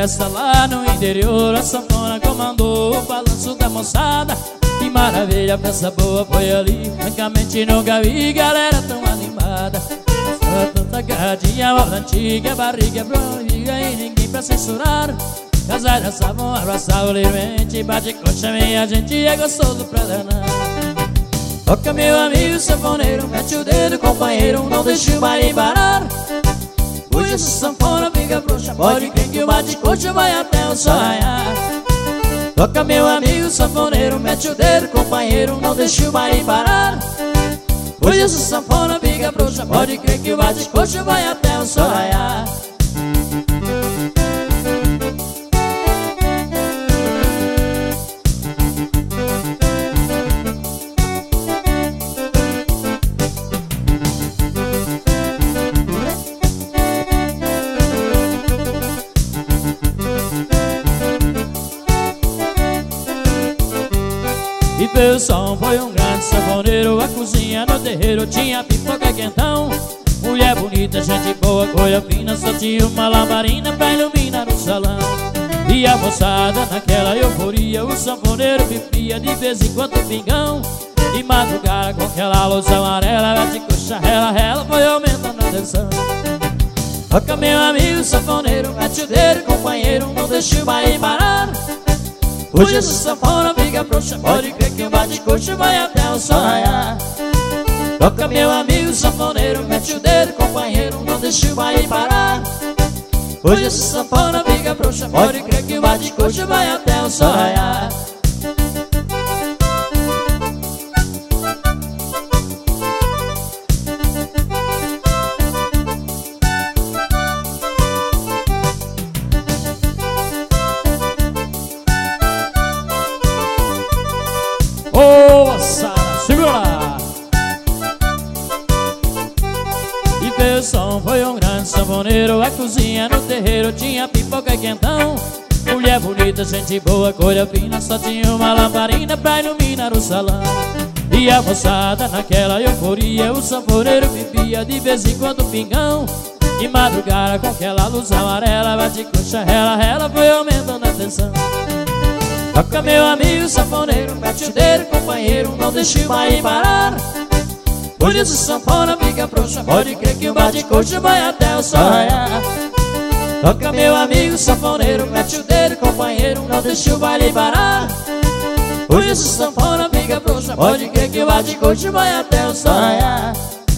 festa lá no interior, a sanfona comandou o balanço da moçada. Que maravilha, festa boa foi ali, francamente nunca vi galera tão animada. Tanta agarradinha, moda antiga, barriga proibiga e ninguém pra censurar. Casais dançavam, abraçavam livremente, bate coxa, minha gente é gostoso pra danar. Toca meu amigo sanfoneiro, mete o dedo companheiro, não deixe o baile parar. Puxa essa sanfona, fica frouxa, pode crer que o bate-coxa vai até o sol raiar. Toca meu amigo sanfoneiro, mete o dedo companheiro, não deixe o baile parar. Puxa essa sanfona, fica frouxa, pode crer que o bate-coxa vai até o sol raiar. E pelo som foi um grande sanfoneiro, a cozinha no terreiro tinha pipoca quentão. Mulher bonita, gente boa, coisa fina, só tinha uma lamparina pra iluminar o salão. E a moçada naquela euforia, o sanfoneiro bebia de vez em quando pingão. De madrugada com aquela luz amarela, bate coxa, rela, rela, foi aumentando a tensão. Toca meu amigo sanfoneiro, mete o dedo companheiro, não deixe o baile parar. Hoje essa sanfona fica frouxa, pode crer que o bate-coxa vai até o sol raiar. Toca meu amigo sanfoneiro, mete o dedo companheiro, não deixe o baile parar. Hoje essa sanfona fica frouxa, pode crer que o bate-coxa vai até o sol raiar. Ô, Sara, segura lá! E pelo som foi um grande sanfoneiro, a cozinha no terreiro tinha pipoca e quentão. Mulher bonita, gente boa, coisa fina, só tinha uma lamparina pra iluminar o salão. E a moçada naquela euforia, o sanfoneiro bebia de vez em quando pingão. De madrugada com aquela luz amarela, bate coxa, rela, rela, foi aumentando a tensão. Toca meu amigo sanfoneiro, mete o dedo companheiro, não deixe o baile parar. Hoje essa sanfona fica frouxa, pode crer que o bate-coxa vai até o sol raiar. Toca meu amigo sanfoneiro, mete o dedo companheiro, não deixe o baile parar. Hoje essa sanfona fica frouxa, pode crer que o bate-coxa vai até o sol raiar.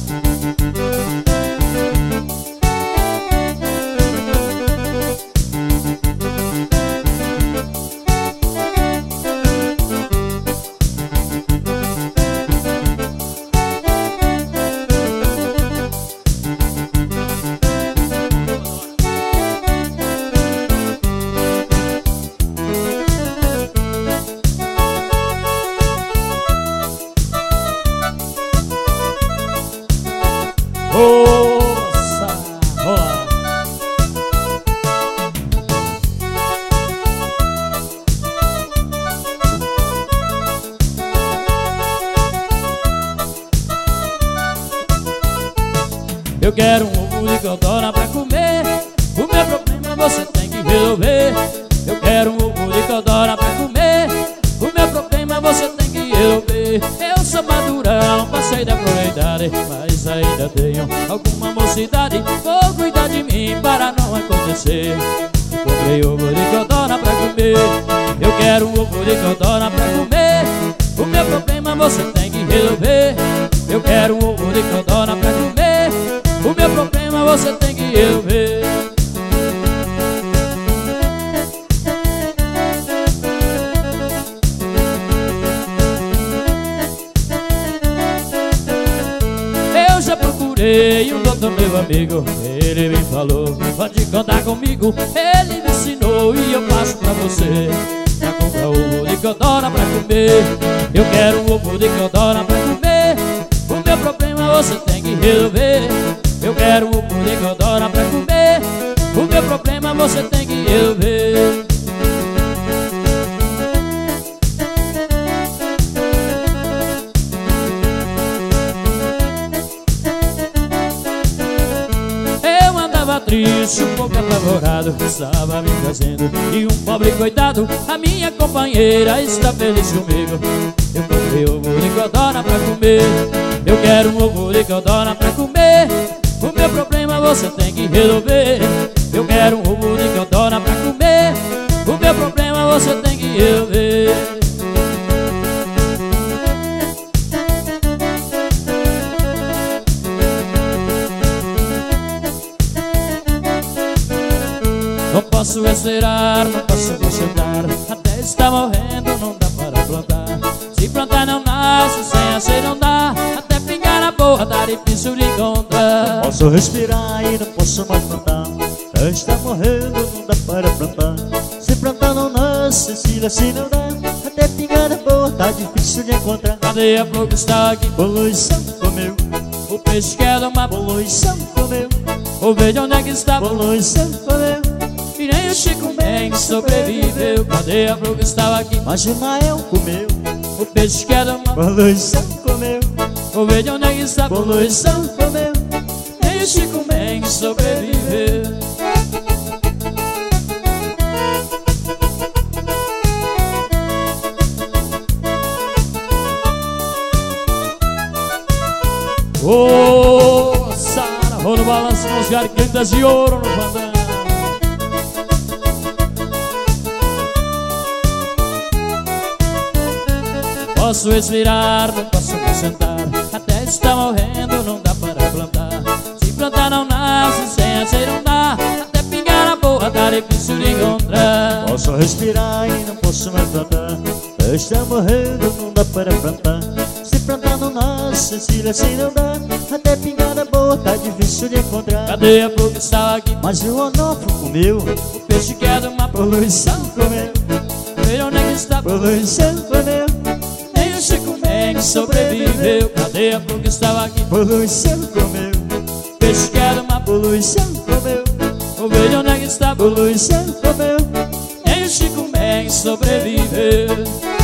Nossa, rola. Eu quero um ovo de codorna pra comer, o meu problema você tem que resolver. Eu quero um ovo de codorna pra comer, o meu problema você tem que resolver. Eu sou madurão, passei da prioridade, mas ainda tenho alguma mocidade. Vou cuidar de mim para não acontecer. Eu comprei ovo de codorna pra comer, eu quero um ovo de codorna pra comer, o meu problema você tem que resolver. Eu quero um ovo de codorna pra comer, o meu problema você tem que resolver. Eu já procurei um doutor, meu amigo, ele me falou, pode contar comigo. Ele me ensinou e eu passo pra você. Pra comprar ovo de codorna pra comer, eu quero um ovo de codorna pra comer, o meu problema você tem que resolver. Eu quero um ovo de codorna pra comer, o meu problema você tem que resolver. triste, um pouco apavorado, estava me trazendo. E um pobre coitado, a minha companheira está feliz comigo. Eu comprei ovo de codorna pra comer. Eu quero um ovo de codorna pra comer. O meu problema você tem que resolver. Eu quero um ovo de codorna pra comer. O meu problema você tem que resolver. Não posso esperar, não posso concentrar. Até está morrendo, não dá para plantar. Se plantar não nasce, sem assim não dá. Até pingar na boa, tá difícil de encontrar. Não posso respirar e não posso mais plantar. Até está morrendo, não dá para plantar. Se plantar não nasce, se assim não dá. Até pingar na boa, tá difícil de encontrar. Cadê a flor que está aqui? Poluição comeu. O peixe que é do mar. Poluição comeu. Vou ver de onde é que está. Poluição comeu. E nem o Chico Mendes sobreviveu. Cadê a flor que estava aqui? Mas o Mael comeu. O peixe que é do mar. Poluição comeu. Vou ver de onde é que está. Poluição comeu. Nem o Chico Mendes sobreviveu. Ô, Sara, rola o balanço com os gargantas de ouro no fandango. Não posso respirar, não posso me sentar. Até está morrendo, não dá para plantar. Se plantar não nasce, sem assim não dá. Até pingar na boa, tá difícil de encontrar. Posso respirar e não posso mais plantar. Até está morrendo, não dá para plantar. Se plantar não nasce, se assim não dá. Até pingar na boa, tá difícil de encontrar. Cadê a flor que estava aqui? Mas o onofre comeu. O peixe que é do mar. Poluição comeu. Ver onde é que está. Poluição comeu. Nem o Chico Mendes sobreviveu. Cadê a flor que estava aqui? Poluição comeu. Peixe que é do mar. Poluição comeu. Vou ver de onde é que está. Poluição comeu. Nem o Chico Mendes sobreviveu.